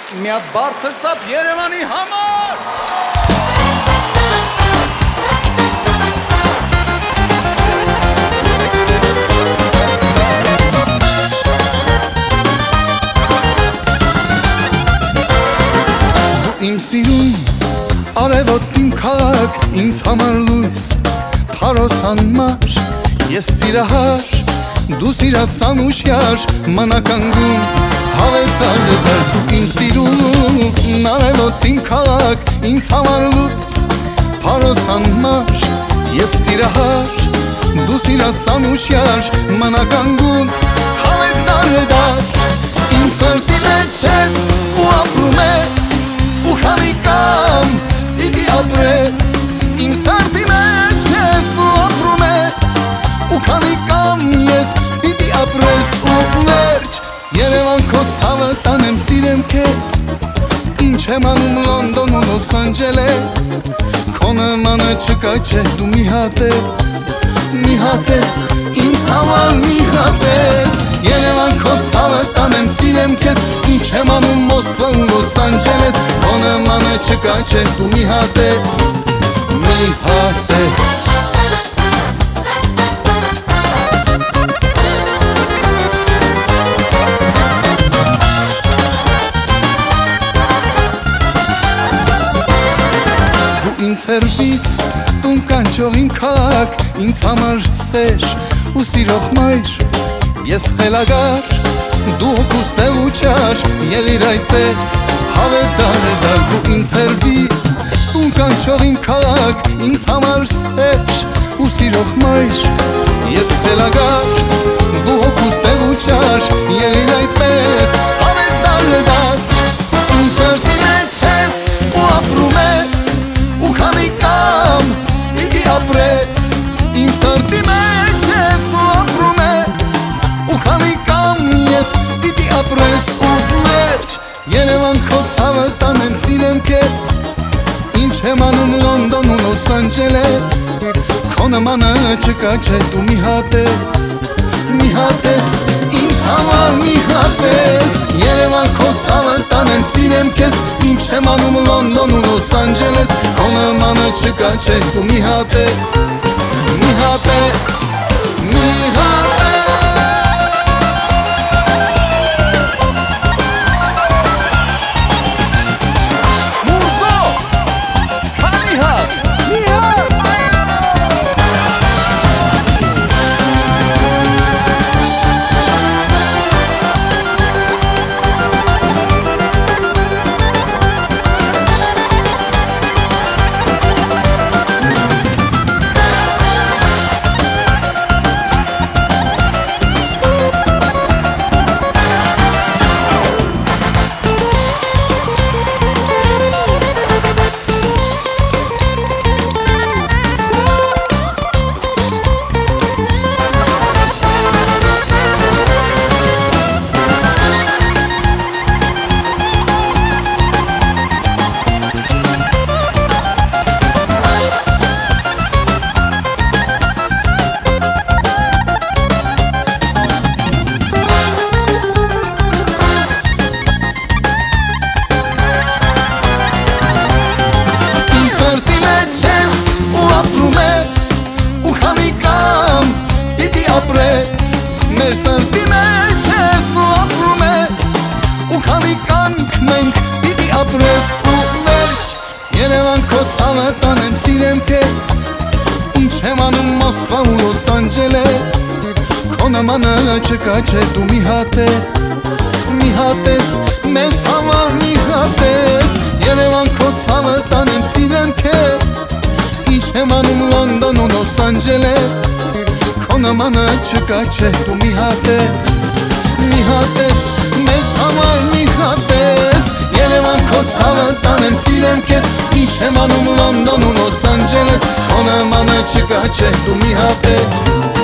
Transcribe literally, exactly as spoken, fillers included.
մի հատ բարձր ծափ Երևանի համար։ Դու իմ սիրուն, արևոտ իմ քաղաք, ինձ համար լույս, թարոս անմար, ես սիրահար, դու սիրացան ուշյար, մնականգուն, հավետար դար։ Դու իմ սիրուն, արևոտ իմ քաղաք, ինձ համար լույս, թարոս անմար, ես սիրահար, դու սիրացան ուշյար, մնականգուն, հավետար դար։ Իմ սրտի մեջ ես ու ապրում ես, ու քանի կամ պիտի ապրես, իմ սրտի մեջ ես ու ապրում ես, ու քանի կամ ես պիտի ապրես ու վերջ։ Երևան քո ցավը տանեմ սիրեմ քեզ, ինչ եմ անում Լոնդոն ու Լոս Անջելես, քո նմանը չկա չէ դու մի հատ ես, մի հատ ես, ինձ համար մի հատ ես։ Երևան քո ցավը տանեմ սիրեմ քեզ, ինչ եմ անում Մոսկվա ու Լոս Անջելես, քո նմանը չկա չէ դու մի հատ ես, մի հատ ես։ Դու ինձ հերվից տուն կանչող իմ քաղաք, ինձ համար սեր ու սիրող մայր, ես խելագար, դու հոգուս տեղուչար, եղիր այդպես, հավետար դար։ Դու ինձ հերվից տուն կանչող իմ քաղաք, ինձ համար սեր ու սիրող մայր, ես խելագար, դու հոգուս տեղուչար, եղիր այդպես, հավետար դար։ Իմ սրտի մեջ ես ու ապրում ես, ու քանի կամ պիտի ապրես, իմ սրտի մեջ ես ու ապրում ես, ու քանի կամ ես պիտի ապրես ու վերջ։ Երևան քո ցավը տանեմ սիրեմ քեզ, ինչ եմ անում Լոնդոն ու Լոս Անջելես, քո նմանը չկա չէ դու մի հատ ես, մի հատ ես, ինձ համար մի հատ ես։ Երևան քո ցավը տանեմ սիրեմ քեզ, ինչ եմ անում Լոնդոն ու Լոս Անջելես, քո նմանը չկա չէ դու մի հատ ես, մի հատ ես, մի հատ ես։ Մեր սրտի մեջ ես ու ապրում ես, ու քանի կանք մենք պիտի ապրես ու վերջ։ Երևան քո ցավը տանեմ սիրեմ քեզ, ինչ եմ անում Մոսկվա ու Լոս Անջելես, քո նմանը չկա չէ դու մի հատ ես, մի հատ ես, մեզ համար մի հատ ես։ Երևան քո ցավը տանեմ սիրեմ քեզ, ինչ եմ անում Լոնդոն ու Լոս Անջելես, քո նմանը չկա չէ դու մի հատ ես, մի հատ ես, մեզ համար մի հատ ես։ Երևան քո ցավը տանեմ սիրեմ քեզ, ինչ եմ անում Լոնդոն ու Լոս Անջելես, քո նմանը չկա չէ դու մի հատ ես։